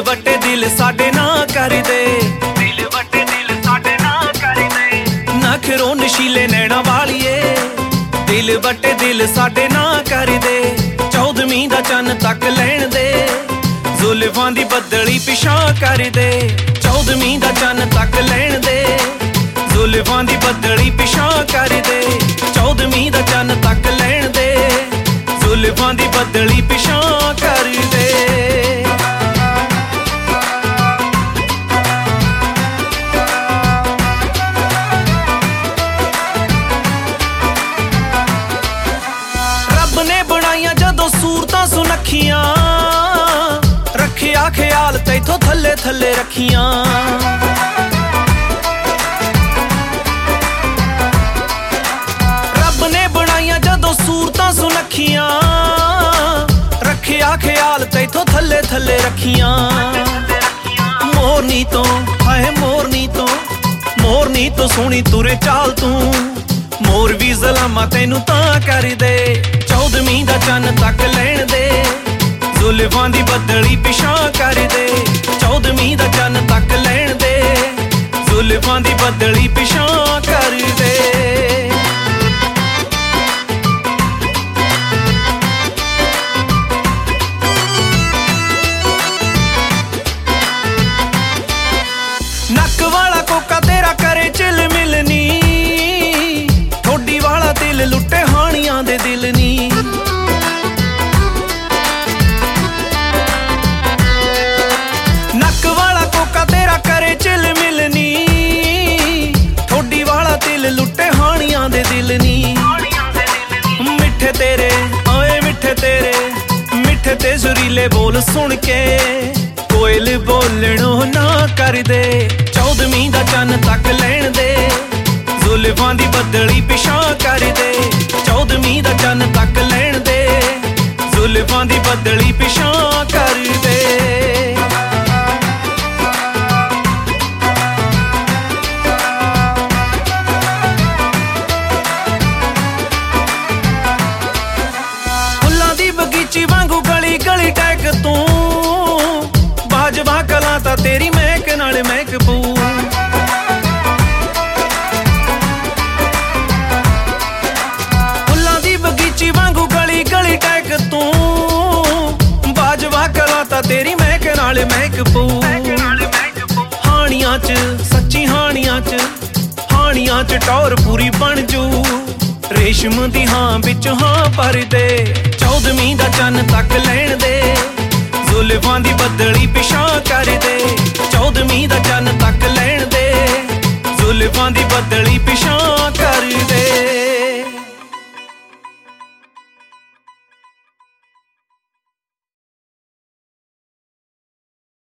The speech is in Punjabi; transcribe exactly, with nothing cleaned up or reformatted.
ਵੱਟੇ ਦਿਲ ਸਾਡੇ ਨਾ ਕਰਦੇ, ਦਿਲ ਵੱਟੇ ਦਿਲ ਸਾਡੇ ਨਾ ਕਰਦੇ। ਨਖਰੋਂ ਨਸ਼ੀਲੇ ਨੈਣਾ ਵਾਲੀਏ, ਦਿਲ ਵੱਟੇ ਦਿਲ ਸਾਡੇ ਨਾ ਕਰਦੇ। ਚੌਦਵੀਂ ਦਾ ਚੰਨ ਤੱਕ ਲੈਣ ਦੇ, ਜ਼ੁਲਫਾਂ ਦੀ ਬੱਦਲੀ ਪਿਛਾਂ ਕਰਦੇ। ਚੌਦਵੀਂ ਦਾ ਚੰਨ ਤੱਕ ਲੈਣ ਦੇ, ਜ਼ੁਲਫਾਂ ਦੀ ਬੱਦਲੀ ਪਿਛਾਂ ਕਰਦੇ। ਚੌਦਵੀਂ ਦਾ ਚੰਨ ਤੱਕ ਲੈਣ ਦੇ, ਜ਼ੁਲਫਾਂ ਦੀ ਬੱਦਲੀ ਪਿਛਾਂ ਕਰਦੇ। ਰੱਬ ਨੇ ਬਣਾਈਆਂ ਜਦੋਂ ਸੂਰਤਾਂ ਸੁਨੱਖੀਆਂ, ਰੱਖਿਆ ਖਿਆਲ ਤੈਥੋਂ ਥੱਲੇ ਥੱਲੇ ਰੱਖੀਆਂ। ਰੱਬ ਨੇ ਬਣਾਈਆਂ ਜਦੋਂ ਸੂਰਤਾਂ ਸੁਨੱਖੀਆਂ, ਰੱਖਿਆ ਖਿਆਲ ਤੈਥੋਂ ਥੱਲੇ ਥੱਲੇ ਰੱਖੀਆਂ। ਮੋਰਨੀ ਤੋਂ ਹਾਏ ਮੋਰਨੀ ਤੋਂ, ਮੋਰਨੀ ਤੋਂ ਸੋਹਣੀ ਤੁਰੇ ਚਾਲ ਤੂੰ। ਮੋਰ ਵੀ ਜ਼ਲਾਮਾਂ ਤੈਨੂੰ ਤਾਂ ਕਰਦੇ। ਚੌਦਵੀਂ ਦਾ ਚੰਨ ਤੱਕ ਲੈਣ ਦੇ, ਜ਼ੁਲਫਾਂ ਦੀ ਬੱਦਲੀ ਪਿਛਾਂ ਕਰਦੇ। ਚੌਦਵੀਂ ਦਾ ਚੰਨ ਤੱਕ ਲੈਣ ਦੇ, ਜ਼ੁਲਫਾਂ ਦੀ ਬੱਦਲੀ ਪਿਛਾਂ ਕਰਦੇ। ਨੱਕ ਵਾਲਾ ਕੋਕਾ ਤੇਰਾ ਕਰੇ ਚਿਲ ਮਿਲਨੀ, ਠੋਡੀ ਵਾਲਾ ਦਿਲ ਲੁੱਟੇ ਹਾਣੀਆਂ ਦੇ ਦਿਲ ਨੀ। ਨੱਕ ਵਾਲਾ ਕੋਕਾ ਤੇਰਾ ਕਰੇ ਚਿਲ ਮਿਲਨੀ, ਠੋਡੀ ਵਾਲਾ ਦਿਲ ਲੁੱਟੇ ਹਾਣੀਆਂ ਦੇ ਦਿਲ ਨੀ। ਮਿੱਠੇ ਤੇਰੇ ਓਏ ਮਿੱਠੇ ਤੇਰੇ, ਮਿੱਠੇ ਤੇ ਜ਼ੁਰੀਲੇ ਬੋਲ ਸੁਣ ਕੇ ਕੋਇਲ ਬੋਲਣੋਂ ਨਾ ਕਰਦੇ। ਚੌਦਵੀਂ ਦਾ ਚੰਨ ਤੱਕ ਲੈਣ ਦੇ, ਜ਼ੁਲਫਾਂ ਦੀ ਬੱਦਲੀ ਪਿਛਾਂ ਕਰਦੇ। ਚੌਦਵੀਂ ਦਾ ਚੰਨ ਤੱਕ ਲੈਣ ਦੇ, ਜ਼ੁਲਫਾਂ ਦੀ ਬੱਦਲੀ ਪਿਛਾਂ ਕਰਦੇ। ਫੁੱਲਾਂ ਦੀ ਬਗੀਚੀ ਵਾਂਗੂ ਗਲੀ ਗਲੀ ਟੈਕ ਤੂੰ, ਬਾਜਵਾ ਕਲਾਂ ਤਾਂ ਤੇਰੀ ਮਹਿਕ ਨਾਲ ਮਹਿਕ ਪੂ। ਫੁੱਲਾਂ ਦੀ ਬਗੀਚੀ ਵਾਂਗੂ ਗਲੀ ਗਲੀ ਟੈਕ ਤੂੰ, ਬਾਜਵਾ ਕਲਾਂ ਤਾਂ ਤੇਰੀ ਮਹਿਕ ਨਾਲ ਮਹਿਕ ਪੂ। ਹਾਣੀਆਂ ਚ ਸੱਚੀ ਹਾਣੀਆਂ ਚ, ਹਾਣੀਆਂ ਚ ਟੌਰ ਪੂਰੀ ਬਣ ਜੂ। ਰੇਸ਼ਮ ਦੀ ਹਾਂ ਵਿੱਚ ਹਾਂ ਭਰਦੇ। ਚੌਦਵੀਂ ਦਾ ਚੰਨ ਤੱਕ ਲੈਣ ਦੇ, ਜ਼ੁਲਫਾਂ ਦੀ ਬੱਦਲੀ ਪਿਛਾਂ ਕਰਦੇ। ਚੌਦਵੀਂ ਦਾ ਚੰਨ ਤੱਕ ਲੈਣ ਦੇ, ਜ਼ੁਲਫਾਂ ਦੀ ਬੱਦਲੀ ਪਿਛਾਂ ਕਰ